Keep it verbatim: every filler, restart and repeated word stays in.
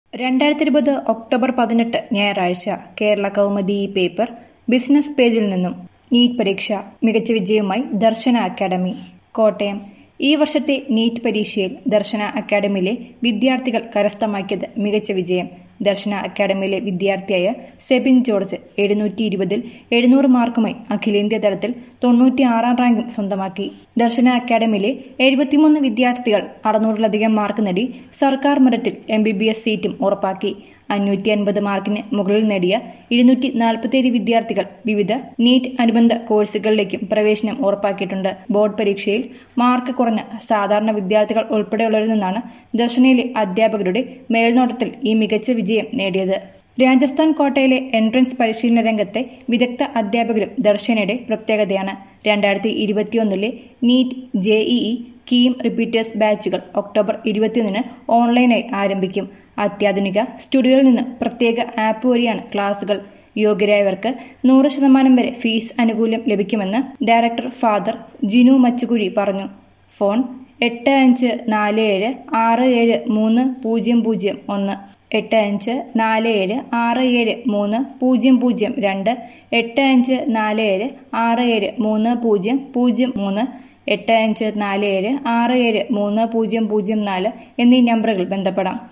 രണ്ടായിരത്തി ഇരുപത് ഒക്ടോബർ പതിനെട്ട് ഞായറാഴ്ച കേരള കൗമുദി ഈ പേപ്പർ ബിസിനസ് പേജിൽ നിന്നും നീറ്റ് പരീക്ഷ മികച്ച വിജയവുമായി ദർശന അക്കാദമി. കോട്ടയം. ഈ വർഷത്തെ നീറ്റ് പരീക്ഷയിൽ ദർശന അക്കാദമിയിലെ വിദ്യാർത്ഥികൾ കരസ്ഥമാക്കിയത് മികച്ച വിജയം. ദർശന അക്കാദമിയിലെ വിദ്യാർത്ഥിയായ സെബിൻ ജോർജ് എഴുന്നൂറ്റി ഇരുപതിൽ എഴുന്നൂറ് മാർക്കുമായി അഖിലേന്ത്യാ തലത്തിൽ തൊണ്ണൂറ്റി ആറാം റാങ്കും സ്വന്തമാക്കി. ദർശന അക്കാദമിയിലെ എഴുപത്തിമൂന്ന് വിദ്യാർത്ഥികൾ അറുന്നൂറിലധികം മാർക്ക് നേടി സർക്കാർ മെറിറ്റിൽ എം ബി ബി എസ് സീറ്റും ഉറപ്പാക്കി. അഞ്ഞൂറ്റി അൻപത് മാർക്കിന് മുകളിൽ നേടിയ ഇരുന്നൂറ്റി നാൽപ്പത്തിയേഴ് വിദ്യാർത്ഥികൾ വിവിധ നീറ്റ് അനുബന്ധ കോഴ്സുകളിലേക്കും പ്രവേശനം ഉറപ്പാക്കിയിട്ടുണ്ട്. ബോർഡ് പരീക്ഷയിൽ മാർക്ക് കുറഞ്ഞ സാധാരണ വിദ്യാർത്ഥികൾ ഉൾപ്പെടെയുള്ളവരിൽ നിന്നാണ് ദർശനയിലെ അധ്യാപകരുടെ മേൽനോട്ടത്തിൽ ഈ മികച്ച വിജയം നേടിയത്. രാജസ്ഥാൻ കോട്ടയിലെ എൻട്രൻസ് പരിശീലന രംഗത്തെ വിദഗ്ധ അധ്യാപകരും ദർശനയുടെ പ്രത്യേകതയാണ്. രണ്ടായിരത്തി ഇരുപത്തിയൊന്നിലെ നീറ്റ്, ജെഇഇ, കീം റിപ്പീറ്റേഴ്സ് ബാച്ചുകൾ ഒക്ടോബർ ഇരുപത്തിയൊന്നിന് ഓൺലൈനായി ആരംഭിക്കും. അത്യാധുനിക സ്റ്റുഡിയോയിൽ നിന്ന് പ്രത്യേക ആപ്പ് വഴിയാണ് ക്ലാസുകൾ. യോഗ്യരായവർക്ക് നൂറ് ശതമാനം വരെ ഫീസ് ആനുകൂല്യം ലഭിക്കുമെന്ന് ഡയറക്ടർ ഫാദർ ജിനു മച്ചുകുഴി പറഞ്ഞു. ഫോൺ എട്ട് അഞ്ച് നാല് ഏഴ് ആറ് ഏഴ് മൂന്ന് പൂജ്യം പൂജ്യം ഒന്ന്, എട്ട് അഞ്ച് നാല് ഏഴ് ആറ് ഏഴ് മൂന്ന് പൂജ്യം പൂജ്യം രണ്ട്, എട്ട് അഞ്ച് നാല് ഏഴ് ആറ് ഏഴ് മൂന്ന് പൂജ്യം പൂജ്യം മൂന്ന്, എട്ട് അഞ്ച് നാല് ഏഴ് ആറ് ഏഴ് മൂന്ന് പൂജ്യം പൂജ്യം നാല് എന്നീ നമ്പറുകൾ ബന്ധപ്പെടാം.